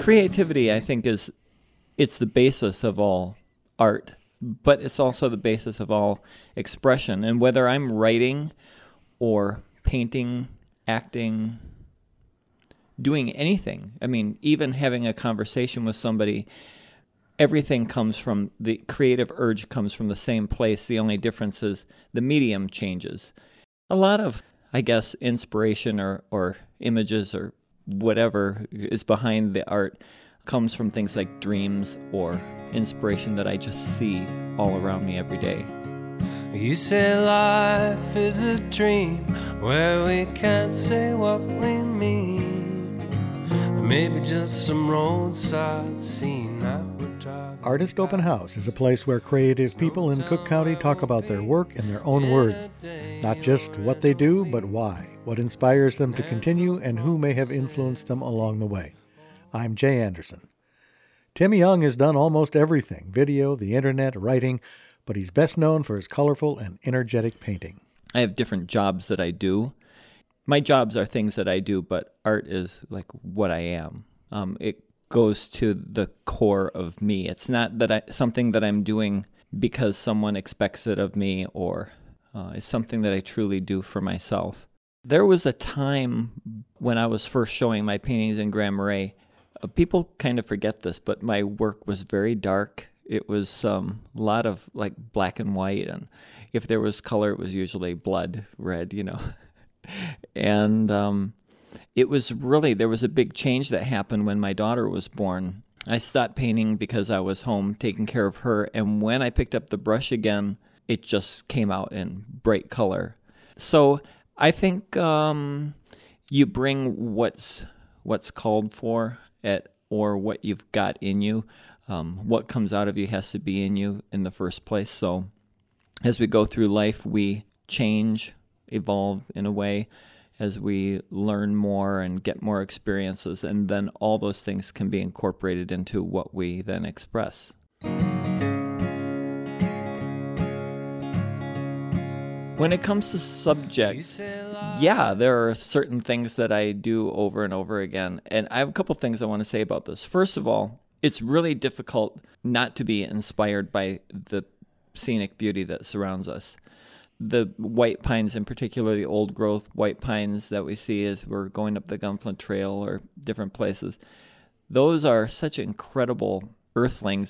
Creativity, I think, it's the basis of all art, but it's also the basis of all expression. And whether I'm writing or painting, acting, doing anything, I mean, even having a conversation with somebody, everything comes from, the creative urge comes from the same place. The only difference is the medium changes. A lot of, I guess, inspiration or images or whatever is behind the art comes from things like dreams or inspiration that I just see all around me every day. You say life is a dream where we can't say what we mean. Maybe just some roadside scene that would drive. Artist Open House is a place where creative people in Cook County talk about their work in their own words. Not just what they do, but why, what inspires them to continue, and who may have influenced them along the way. I'm Jay Anderson. Tim Young has done almost everything, video, the internet, writing, but he's best known for his colorful and energetic painting. I have different jobs that I do. My jobs are things that I do, but art is like what I am. It goes to the core of me. It's not that something that I'm doing because someone expects it of me, or it's something that I truly do for myself. There was a time when I was first showing my paintings in Grand Marais. People kind of forget this, but my work was very dark. It was a lot of like black and white, and if there was color, it was usually blood red, And it was really, there was a big change that happened when my daughter was born. I stopped painting because I was home taking care of her, and when I picked up the brush again, it just came out in bright color. So I think you bring what's called for or what you've got in you. What comes out of you has to be in you in the first place. So as we go through life, we change, evolve in a way as we learn more and get more experiences, and then all those things can be incorporated into what we then express. When it comes to subjects, yeah, there are certain things that I do over and over again, and I have a couple things I want to say about this. First of all, it's really difficult not to be inspired by the scenic beauty that surrounds us. The white pines, in particular, the old growth white pines that we see as we're going up the Gunflint Trail or different places, those are such incredible earthlings.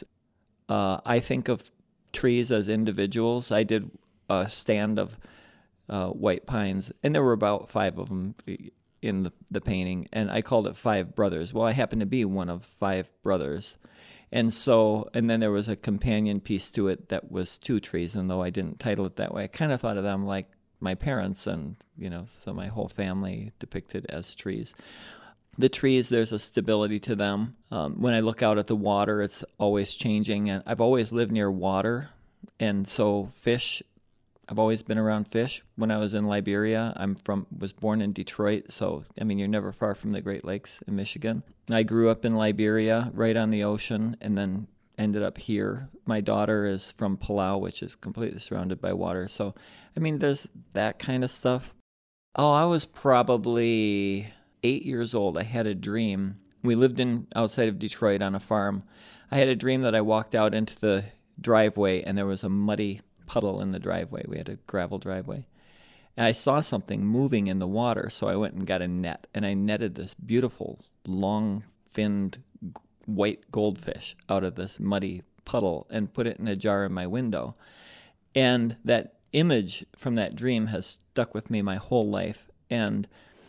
I think of trees as individuals. I did a stand of white pines, and there were about 5 of them in the painting, and I called it 5 brothers. Well, I happen to be one of 5 brothers. And then there was a companion piece to it that was 2 trees, and though I didn't title it that way, I kind of thought of them like my parents, and, so my whole family depicted as trees. The trees, there's a stability to them. When I look out at the water, it's always changing, and I've always lived near water, and so fish, I've always been around fish. When I was in Liberia, was born in Detroit, so, you're never far from the Great Lakes in Michigan. I grew up in Liberia, right on the ocean, and then ended up here. My daughter is from Palau, which is completely surrounded by water. So, there's that kind of stuff. Oh, I was probably 8 years old. I had a dream. We lived outside of Detroit on a farm. I had a dream that I walked out into the driveway, and there was a muddy puddle in the driveway. We had a gravel driveway. And I saw something moving in the water, so I went and got a net, and I netted this beautiful, long-finned white goldfish out of this muddy puddle and put it in a jar in my window. And that image from that dream has stuck with me my whole life. And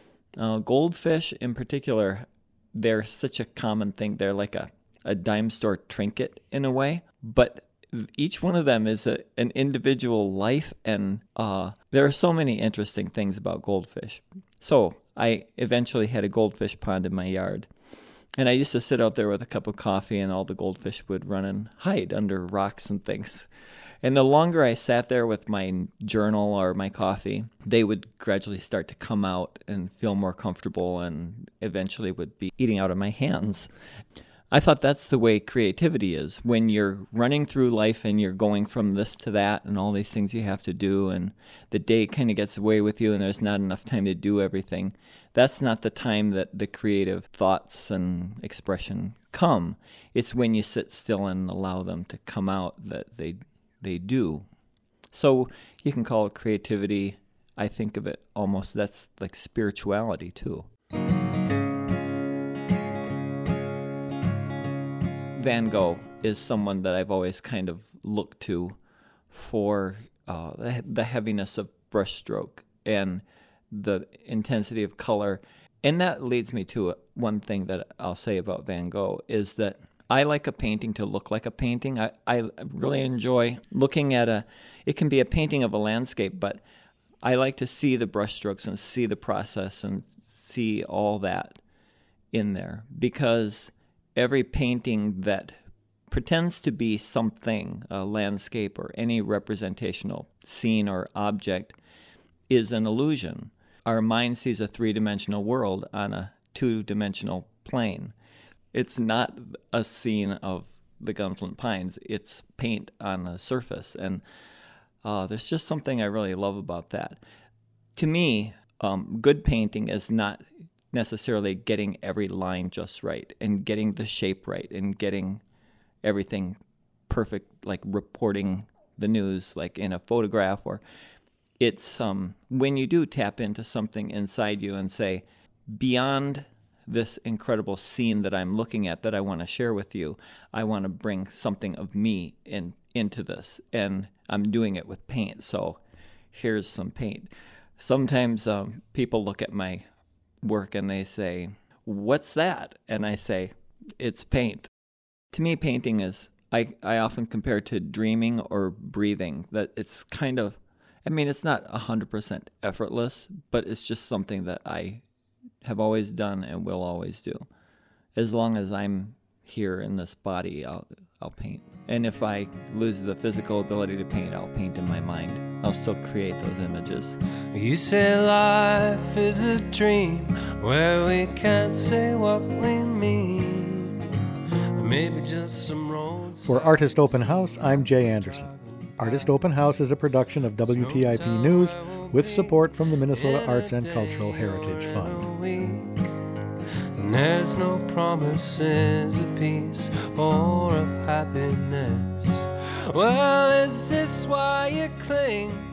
goldfish in particular, they're such a common thing. They're like a dime store trinket in a way, but each one of them is an individual life, and there are so many interesting things about goldfish. So I eventually had a goldfish pond in my yard, and I used to sit out there with a cup of coffee, and all the goldfish would run and hide under rocks and things. And the longer I sat there with my journal or my coffee, they would gradually start to come out and feel more comfortable, and eventually would be eating out of my hands. I thought that's the way creativity is. When you're running through life and you're going from this to that and all these things you have to do, and the day kind of gets away with you and there's not enough time to do everything, that's not the time that the creative thoughts and expression come. It's when you sit still and allow them to come out that they do. So you can call it creativity. I think of it almost, that's like spirituality too. Van Gogh is someone that I've always kind of looked to for the heaviness of brushstroke and the intensity of color. And that leads me to one thing that I'll say about Van Gogh is that I like a painting to look like a painting. I really enjoy looking at it can be a painting of a landscape, but I like to see the brushstrokes and see the process and see all that in there, because every painting that pretends to be something, a landscape or any representational scene or object, is an illusion. Our mind sees a three-dimensional world on a two-dimensional plane. It's not a scene of the Gunflint Pines. It's paint on a surface. And there's just something I really love about that. To me, good painting is not necessarily getting every line just right and getting the shape right and getting everything perfect, like reporting the news like in a photograph. Or it's when you do tap into something inside you and say, beyond this incredible scene that I'm looking at that I want to share with you, I want to bring something of me into this, and I'm doing it with paint. So here's some paint. Sometimes people look at my work and they say, "What's that?" And I say, "It's paint." To me, painting is, I often compare it to dreaming or breathing. That it's kind of, I mean, it's not 100% effortless, but it's just something that I have always done and will always do. As long as I'm here in this body, I'll paint. And if I lose the physical ability to paint, I'll paint in my mind. I'll still create those images. You say life is a dream where we can't say what we mean. Maybe just some roads. For Artist Open House, I'm Jay Anderson. Artist Open House is a production of WTIP News with support from the Minnesota Arts and Cultural Heritage Fund. And there's no promises of peace or of happiness. Well, is this why you cling